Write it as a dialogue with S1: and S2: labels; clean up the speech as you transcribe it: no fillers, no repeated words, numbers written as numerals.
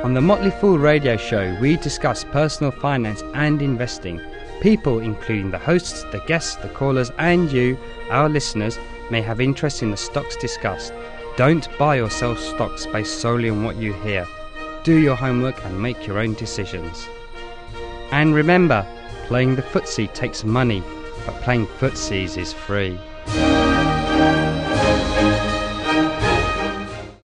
S1: On the Motley Fool radio show, we discuss personal finance and investing. People, including the hosts, the guests, the callers, and you, our listeners, may have interest in the stocks discussed. Don't buy or sell stocks based solely on what you hear. Do your homework and make your own decisions. And remember, playing the footsie takes money, but playing footsies is free.